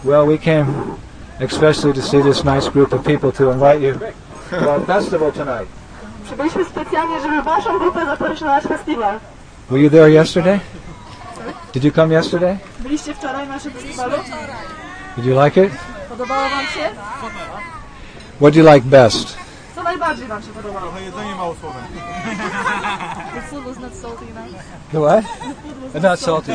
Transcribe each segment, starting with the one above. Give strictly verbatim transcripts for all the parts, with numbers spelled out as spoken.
Well, we came especially to see this nice group of people to invite you to our festival tonight. Przybyliśmy specjalnie, żeby waszą grupę zaprosić na nasz festiwal. Were you there yesterday? Did you come yesterday? Byliście wczoraj na naszym festiwalu? Did you like it? Podobało wam się? What do you like best? Co najbardziej wam się podobało? Trochę jedzenie mało słowem. The food was not salty enough. The what? Not salty.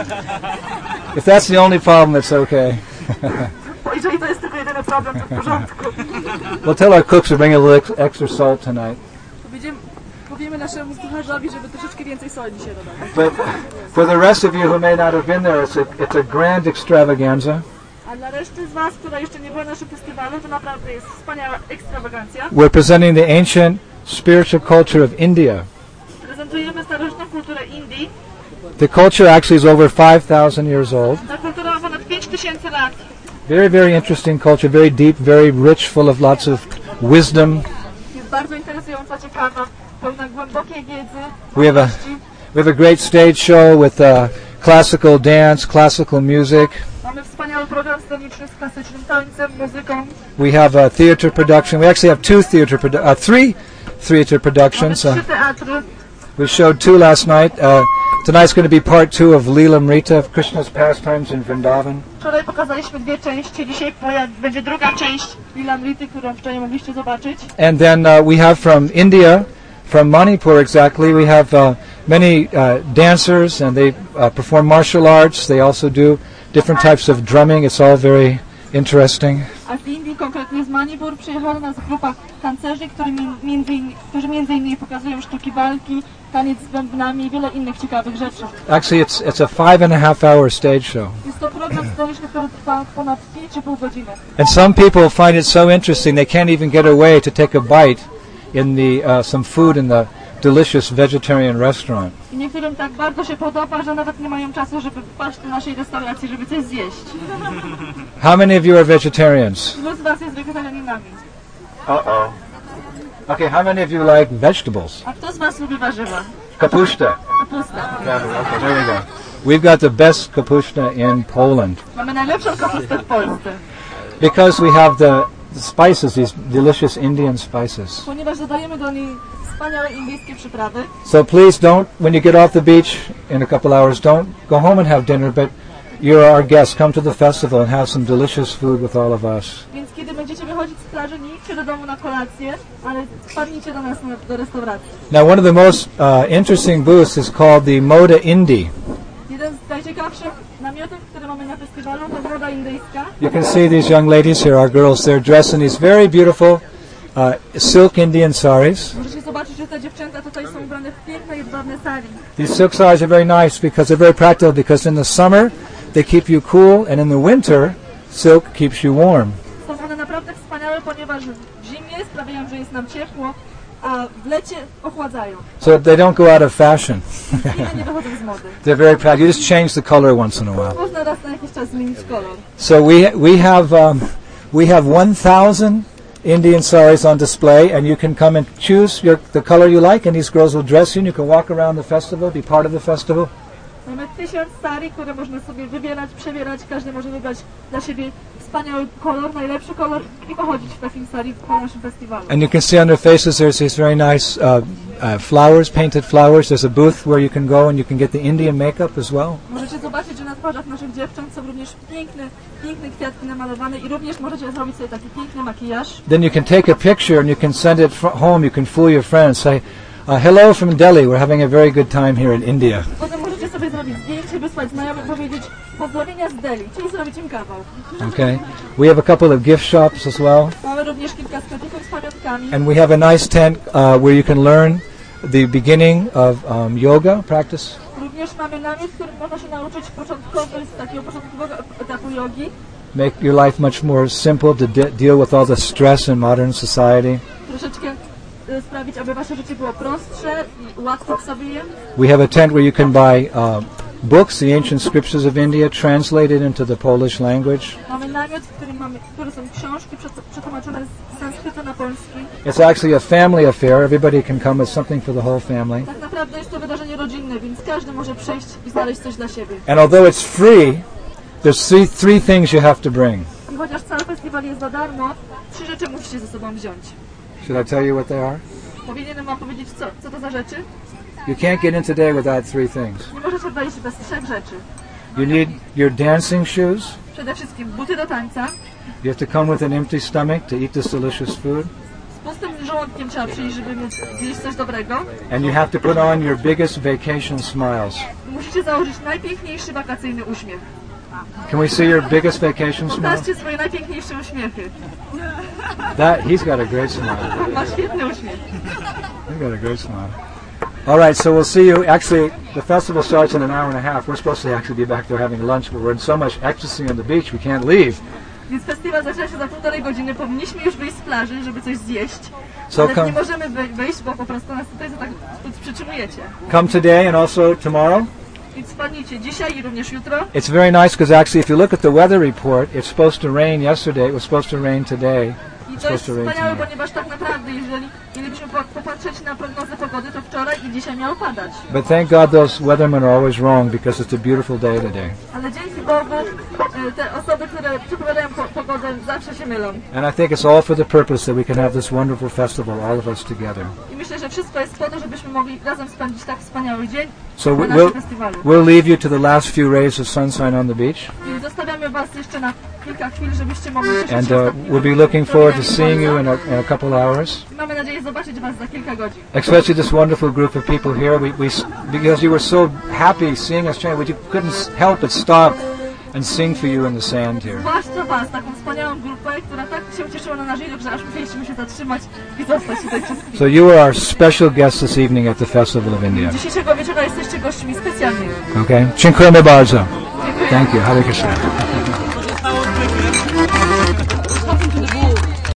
If that's the only problem, it's okay. Jeżeli to jest tylko jedyny problem, to w porządku. We'll tell our cooks to bring a little ex- extra salt tonight. Powiemy, powiemy naszemu kucharzowi, żeby troszeczkę więcej soli dzisiaj dodał. But for the rest of you who may not have been there, it's a, it's a grand extravaganza. A dla reszty z was, która jeszcze nie była na naszym festiwalu, to naprawdę jest wspaniała ekstrawagancja. We're presenting the ancient spiritual culture of India. Prezentujemy starożytną kulturę Indii. The culture actually is over five thousand years old. Ta kultura ma ponad pięć tysięcy lat. Very, very interesting culture, very deep, very rich, full of lots of wisdom. Jest bardzo interesująca, ciekawa, pełna głębokiej wiedzy. We have a we have a great stage show with uh, classical dance, classical music. Mamy wspaniały program sceniczny z klasycznym tańcem, muzyką. We have a theater production. We actually have two theater, produ- uh, three theater productions. Mamy Uh, trzy teatry. we showed two last night. Uh, tonight's going to be part two of Leelamrita, of Krishna's pastimes in Vrindavan. Wczoraj pokazaliśmy dwie części, dzisiaj poja- będzie druga część Leelamrity, którą wczoraj mogliście zobaczyć. And then uh, we have from India, from Manipur exactly, we have uh, many uh, dancers, and they uh, perform martial arts. They also do different types of drumming. It's all very interesting. A z Indii, konkretnie z Manipur, przyjechała do nas grupa tancerzy, którzy między, innymi, którzy między innymi pokazują sztuki walki, taniec z bębnami i wiele innych ciekawych rzeczy. Actually, it's it's a five and a half hour stage show. Jest to program sceniczny, który trwa ponad pięć i pół godziny. And some people find it so interesting they can't even get away to take a bite in the uh, some food in the delicious vegetarian restaurant. I niektórym tak bardzo się podoba, że nawet nie mają czasu, żeby wpaść do naszej restauracji, żeby coś zjeść. How many of you are vegetarians? Ilu z was jest wegetarianami? Uh-oh. Okay, how many of you like vegetables? A kto z was lubi warzywa? Kapusta. Kapusta. Okay, there we go. We've got the best kapusta in Poland Mamy najlepszą kapustę w Polsce. because we have the, the spices, these delicious Indian spices. Ponieważ dodajemy do niej wspaniałe indyjskie przyprawy. So please don't, when you get off the beach in a couple hours, don't go home and have dinner, but you're our guests. Come to the festival and have some delicious food with all of us. Więc kiedy będziecie wychodzić z plaży, nie idźcie do domu na kolację, ale wpadnijcie do nas na, do restauracji. Now, one of the most uh, interesting booths is called the Moda Indie. Jeden z najciekawszych namiotów, które mamy na festiwalu, to moda indyjska. You can see these young ladies here, our girls. They're dressed in these very beautiful uh, silk Indian saris. Możecie zobaczyć, że te dziewczęta tutaj są ubrane w piękne jedwabne sari. These silk saris are very nice because they're very practical, because in the summer they keep you cool, and in the winter silk keeps you warm. Są one naprawdę wspaniałe, ponieważ w zimie sprawiają, że jest nam ciepło, a w lecie ochładzają. So they don't go out of fashion. Inne nie wychodzą z mody. They're very practical. You just change the color once in a while. Można raz na jakiś czas zmienić kolor. So we we have um, we have one thousand Indian saris on display, and you can come and choose your, the color you like, and these girls will dress you, and you can walk around the festival, be part of the festival. Mamy tysiąc sari, które można sobie wybierać, przebierać. Każdy może wybrać dla siebie wspaniały kolor, najlepszy kolor i pochodzić w takim sari po naszym festiwalu. And you can see on their faces there's these very nice uh, uh, flowers, painted flowers. There's a booth where you can go and you can get the Indian makeup as well. Możecie zobaczyć, że na twarzach naszych dziewcząt są również piękne, piękne kwiatki namalowane i również możecie zrobić sobie taki piękny makijaż. Then you can take a picture and you can send it fr- home. You can fool your friends. Say, uh, hello from Delhi. We're having a very good time here in India. Potem możecie sobie zrobić zdjęcie, wysłać znajomym, powiedzieć pozdrowienia z Delhi, czyli zrobić im kawał. Okay. We have a couple of gift shops as well. Mamy również kilka sklepików z pamiątkami. And we have a nice tent uh, where you can learn the beginning of um, yoga practice. Również mamy namiot, w którym można się nauczyć początkowy, z takiego początkowego etapu jogi. Make your life much more simple to de- deal with all the stress in modern society. Troszeczkę y, sprawić, aby wasze życie było prostsze i ułatwić sobie je. We have a tent where you can buy uh, books, the ancient scriptures of India, translated into the Polish language. Mamy namiot, w którym mamy, w którym są książki przetł- przetłumaczone z sanskrytu na polski. It's actually a family affair. Everybody can come with something for the whole family. Tak naprawdę jest to wydarzenie rodzinne, więc każdy może przyjść i znaleźć coś dla siebie. And although it's free, there's three, three things you have to bring. I chociaż cały festiwal jest za darmo, trzy rzeczy musicie ze sobą wziąć. Should I tell you what they are? Powinienem wam powiedzieć, co, co to za rzeczy? You can't get in today without three things. Nie możecie wejść bez trzech rzeczy. You need your dancing shoes. Przede wszystkim buty do tańca. You have to come with an empty stomach to eat this delicious food. Z pustym żołądkiem trzeba przyjść, żeby móc zjeść coś dobrego. And you have to put on your biggest vacation smiles. Musicie założyć najpiękniejszy wakacyjny uśmiech. Can we see your biggest vacation smile? Pokażcie swoje najpiękniejsze uśmiechy. That he's got a great smile. Ma świetny uśmiech. He's got a great smile. All right, so we'll see you. Actually, the festival starts in an hour and a half. We're supposed to actually be back there having lunch, but we're in so much ecstasy on the beach we can't leave. Więc festiwal zaczyna się za półtorej godziny. Powinniśmy już wyjść z plaży, żeby coś zjeść. So Ale come, nie możemy wy- wyjść, bo po prostu nas tutaj za tak przytrzymujecie. come today and also tomorrow. Więc wpadnijcie dzisiaj i również jutro. It's very nice because actually, if you look at the weather report, it's supposed to rain yesterday. It was supposed to rain today. I It's to jest supposed to rain wspaniałe, tomorrow. ponieważ tak naprawdę, jeżeli mielibyśmy po- popatrzeć na prognozę pogody, to wczoraj i dzisiaj miało padać. But thank God those weathermen are always wrong because it's a beautiful day today. Ale dzięki Bogu e, te osoby, które przepowiadają po- pogodę, zawsze się mylą. And I think it's all for the purpose that we can have this wonderful festival, all of us together. I myślę, że wszystko jest po to, żebyśmy mogli razem spędzić tak wspaniały dzień So na we- naszym we'll, festiwalu. we'll leave you to the last few rays of sunshine on the beach. I zostawiamy Was jeszcze na kilka chwil, żebyście mogli cieszyć And się uh, ostatnimi we'll be looking forward to chwilami seeing you in słońca. a, in a couple hours. I mamy nadzieję zobaczyć Was za kilka godzin. Especially this wonderful group of people here. We, we, s- because you were so happy seeing us train, we couldn't s- help but stop and sing for you in the sand here. Zwłaszcza Was, taką wspaniałą grupę, która tak się ucieszyła na nasz widok, że aż musieliśmy się zatrzymać i zostać tutaj przez chwilę. So you are our special guest this evening at the Festival of India. Dzisiejszego wieczora jesteście gośćmi specjalnymi. Okay? Dziękujemy bardzo. Thank you. Hare Krishna.